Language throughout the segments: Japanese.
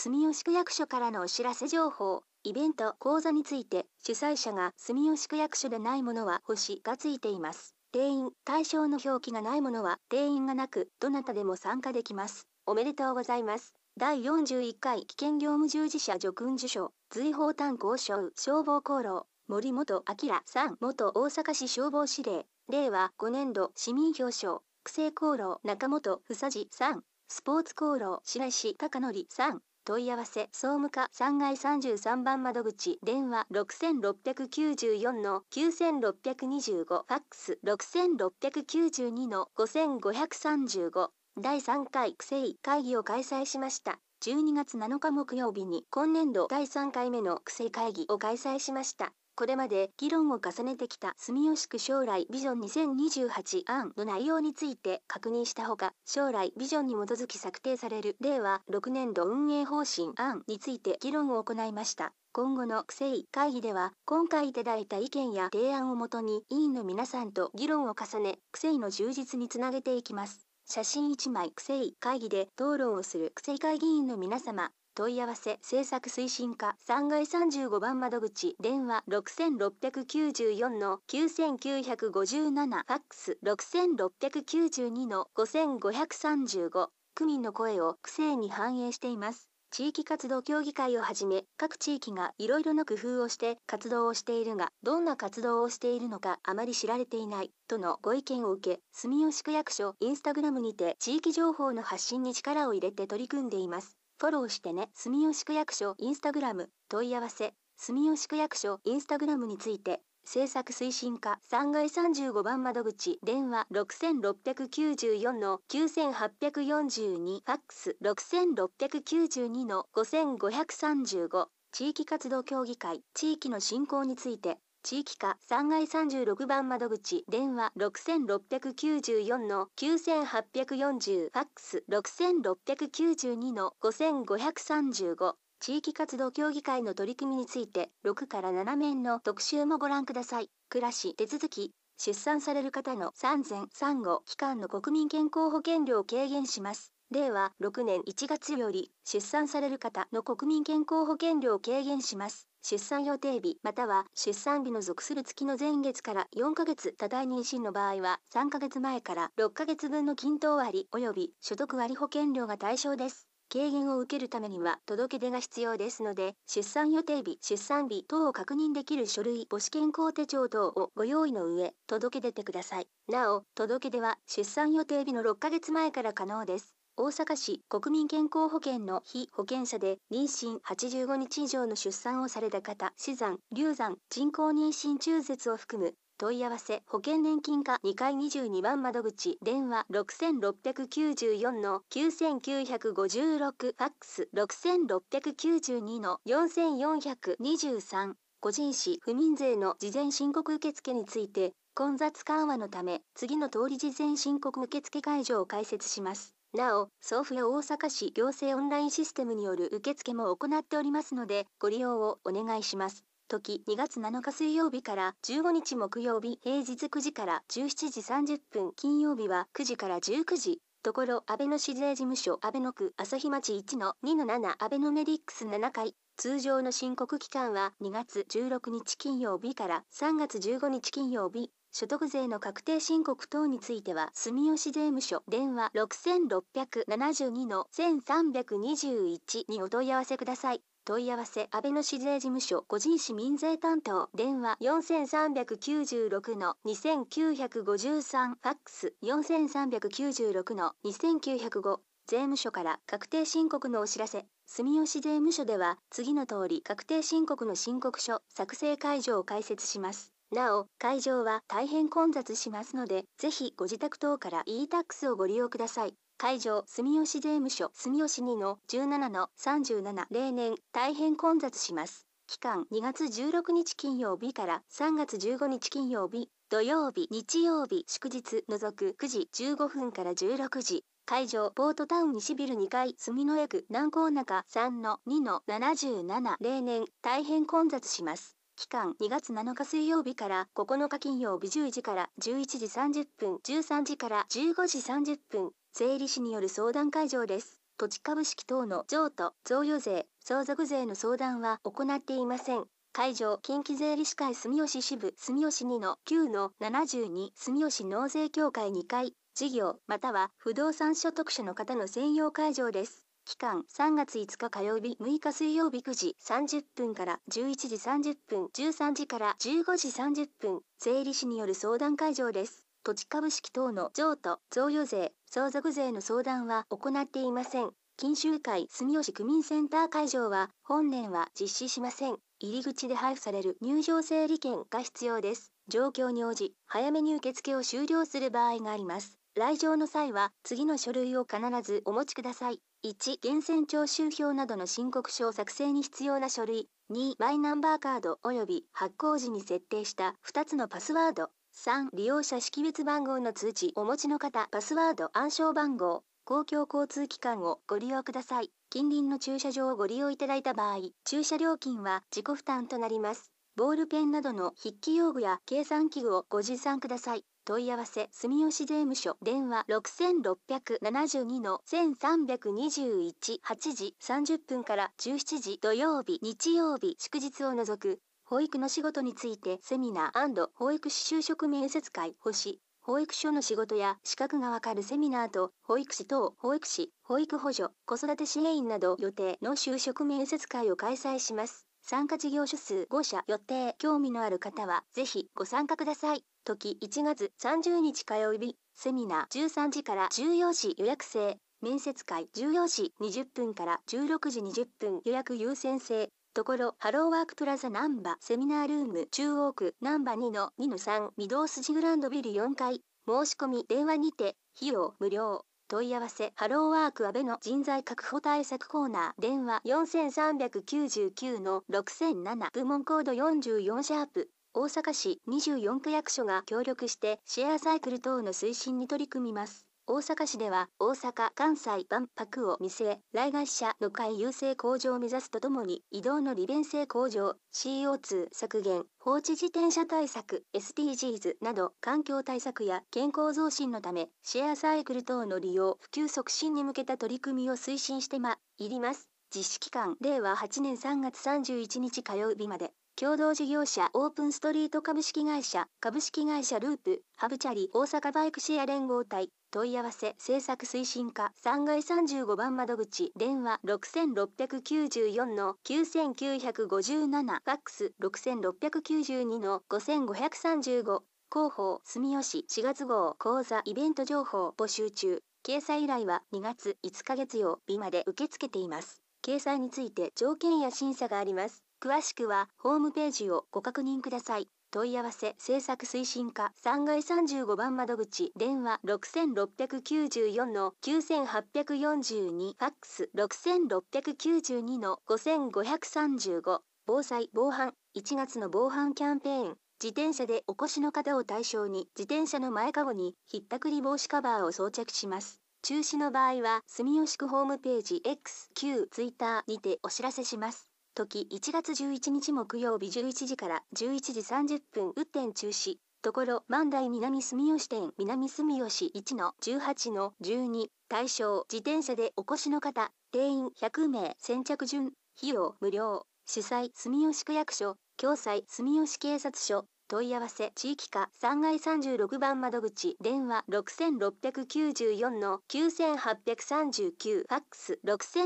住吉区役所からのお知らせ情報。イベント講座について、主催者が住吉区役所でないものは星がついています。定員対象の表記がないものは定員がなく、どなたでも参加できます。おめでとうございます。第41回危険業務従事者叙勲受賞、随宝炭交渉消防功労、森本明さん元大阪市消防司令、令和5年度市民表彰、区政功労中本房次さん、スポーツ功労白石貴則さん、問い合わせ総務課3階33番窓口電話6694-9625ファックス6692-5535第3回区政会議を開催しました。12月7日木曜日に今年度第3回目の区政会議を開催しました。これまで議論を重ねてきた住吉区将来ビジョン2028案の内容について確認したほか、将来ビジョンに基づき策定される令和6年度運営方針案について議論を行いました。今後の区政会議では、今回いただいた意見や提案をもとに委員の皆さんと議論を重ね、区政の充実につなげていきます。写真1枚区政会議で討論をする区政会議員の皆様、問い合わせ政策推進課3階35番窓口電話6694-9957ファックス6692-5535区民の声を区政に反映しています。地域活動協議会をはじめ各地域がいろいろな工夫をして活動をしているが、どんな活動をしているのかあまり知られていないとのご意見を受け、住吉区役所インスタグラムにて地域情報の発信に力を入れて取り組んでいます。フォローしてね。住吉区役所インスタグラム問い合わせ住吉区役所インスタグラムについて政策推進課3階35番窓口電話6694-9842ファックス6692-5535地域活動協議会地域の振興について地域課3階36番窓口電話6694-9840ファックス6692-5535地域活動協議会の取り組みについて6から7面の特集もご覧ください。暮らし手続き出産される方の産前産後期間の国民健康保険料を軽減します。令和6年1月より出産される方の国民健康保険料を軽減します。出産予定日または出産日の属する月の前月から4ヶ月多胎妊娠の場合は3ヶ月前から6ヶ月分の均等割及び所得割保険料が対象です。軽減を受けるためには届け出が必要ですので、出産予定日、出産日等を確認できる書類、母子健康手帳等をご用意の上、届け出てください。なお、届け出は出産予定日の6ヶ月前から可能です。大阪市国民健康保険の被保険者で妊娠85日以上の出産をされた方、死産、流産、人工妊娠中絶を含む問い合わせ保険年金課2階22番窓口電話6694-9956ファックス6692-4423個人死不眠税の事前申告受付について混雑緩和のため次の通り事前申告受付会場を開設します。なお、送付や大阪市行政オンラインシステムによる受付も行っておりますのでご利用をお願いします。時2月7日水曜日から15日木曜日平日9時から17時30分金曜日は9時から19時ところ阿部野市税事務所阿部野区朝日町 1-2-7 阿部野メディックス7階通常の申告期間は2月16日金曜日から3月15日金曜日所得税の確定申告等については住吉税務署電話6672-1321にお問い合わせください。問い合わせ阿部野市税事務所個人市民税担当電話4396-2953ファックス4396-2905税務署から確定申告のお知らせ住吉税務署では次の通り確定申告の申告書作成会場を開設します。なお、会場は大変混雑しますので、ぜひご自宅等から e-tax をご利用ください。会場、住吉税務署、住吉2-17-37例年、大変混雑します。期間、2月16日金曜日から3月15日金曜日、土曜日、日曜日、祝日除く9時15分から16時。会場、ポートタウン西ビル2階、住之江区南港中 3-2-77例年、大変混雑します。期間2月7日水曜日から9日金曜日10時から11時30分、13時から15時30分、税理士による相談会場です。 土地株式等の譲渡、贈与税、相続税の相談は行っていません。会場近畿税理士会住吉支部住吉2-9-72住吉納税協会2階事業または不動産所得者の方の専用会場です。期間3月5日火曜日6日水曜日9時30分から11時30分13時から15時30分税理士による相談会場です。土地株式等の譲渡、贈与税、相続税の相談は行っていません。錦秋会住吉区民センター会場は本年は実施しません。入り口で配布される入場整理券が必要です。状況に応じ早めに受付を終了する場合があります。来場の際は次の書類を必ずお持ちください。1、源泉徴収票などの申告書作成に必要な書類。2、マイナンバーカード及び発行時に設定した2つのパスワード。3、利用者識別番号の通知お持ちの方、パスワード暗証番号。公共交通機関をご利用ください。近隣の駐車場をご利用いただいた場合、駐車料金は自己負担となります。ボールペンなどの筆記用具や計算器具をご持参ください。問い合わせ住吉税務署電話6672-1321 8時30分から17時土曜日日曜日祝日を除く保育の仕事についてセミナー&保育士就職面接会星保育所の仕事や資格がわかるセミナーと保育士等保育士保育補助子育て支援員など予定の就職面接会を開催します。参加事業所数5社予定興味のある方はぜひご参加ください。時1月30日火曜日セミナー13時から14時予約制面接会14時20分から16時20分予約優先制ところハローワークプラザ難波セミナールーム中央区難波 2-2-3 御堂筋グランドビル4階申し込み電話にて費用無料問い合わせハローワーク阿部の人材確保対策コーナー電話4399-6007部門コード44シャープ大阪市24区役所が協力してシェアサイクル等の推進に取り組みます。大阪市では大阪・関西万博を見据え来街者の会優勢向上を目指すとともに移動の利便性向上 CO2 削減放置自転車対策 SDGs など環境対策や健康増進のためシェアサイクル等の利用普及促進に向けた取り組みを推進してまいります。実施期間令和8年3月31日火曜日まで。共同事業者オープンストリート株式会社ループハブチャリ大阪バイクシェア連合体問い合わせ政策推進課3階35番窓口電話6694-9957ファックス6692-5535広報住吉4月号講座イベント情報募集中掲載依頼は2月5日月曜日まで受け付けています。掲載について条件や審査があります。詳しくはホームページをご確認ください。問い合わせ政策推進課3階35番窓口電話6694-9842ファックス6692-5535防災防犯1月の防犯キャンペーン自転車でお越しの方を対象に自転車の前かごにひったくり防止カバーを装着します。中止の場合は住吉区ホームページ X 旧 Twitter にてお知らせします。時1月11日木曜日11時から11時30分運転中止ところ万代南住吉店南住吉 1-18-12 対象自転車でお越しの方定員100名先着順費用無料主催住吉区役所共催住吉警察署問い合わせ地域課3階36番窓口電話6694-9839ファックス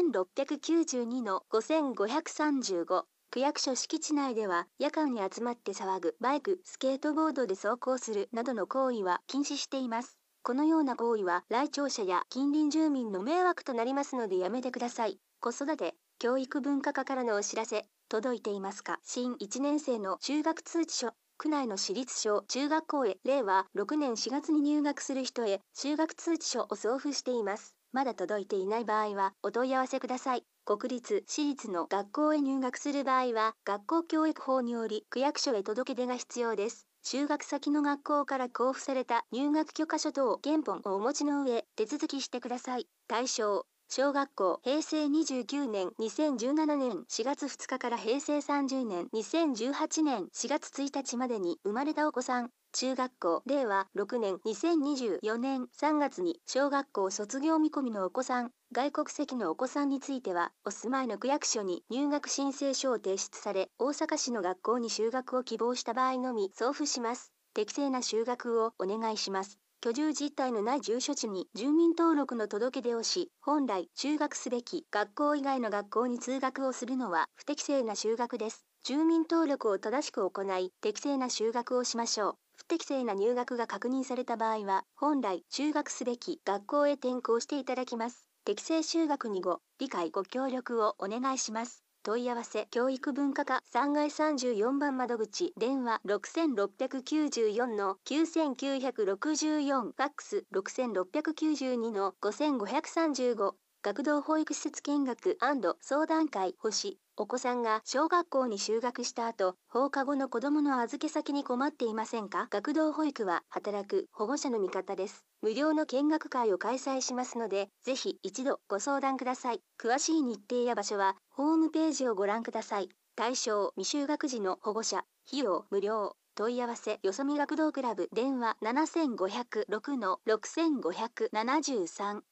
6692-5535区役所敷地内では夜間に集まって騒ぐバイクスケートボードで走行するなどの行為は禁止しています。このような行為は来庁者や近隣住民の迷惑となりますのでやめてください。子育て教育文化課からのお知らせ届いていますか。新1年生の中学通知書区内の私立小中学校へ令和6年4月に入学する人へ就学通知書を送付しています。まだ届いていない場合はお問い合わせください。国立私立の学校へ入学する場合は学校教育法により区役所へ届け出が必要です。就学先の学校から交付された入学許可書等原本をお持ちの上手続きしてください。対象小学校平成29年2017年4月2日から平成30年2018年4月1日までに生まれたお子さん。中学校令和6年2024年3月に小学校卒業見込みのお子さん。外国籍のお子さんについては、お住まいの区役所に入学申請書を提出され、大阪市の学校に就学を希望した場合のみ送付します。適正な就学をお願いします。居住実態のない住所地に住民登録の届け出をし、本来就学すべき学校以外の学校に通学をするのは不適正な就学です。住民登録を正しく行い、適正な就学をしましょう。不適正な入学が確認された場合は、本来就学すべき学校へ転校していただきます。適正就学にご理解ご協力をお願いします。問い合わせ教育文化課3階34番窓口電話6694-9964ファックス6692-5535学童保育施設見学&相談会星。お子さんが小学校に就学した後、放課後の子どもの預け先に困っていませんか？学童保育は働く保護者の味方です。無料の見学会を開催しますので、ぜひ一度ご相談ください。詳しい日程や場所はホームページをご覧ください。対象未就学児の保護者。費用無料。問い合わせよそみ学童クラブ電話7506-6573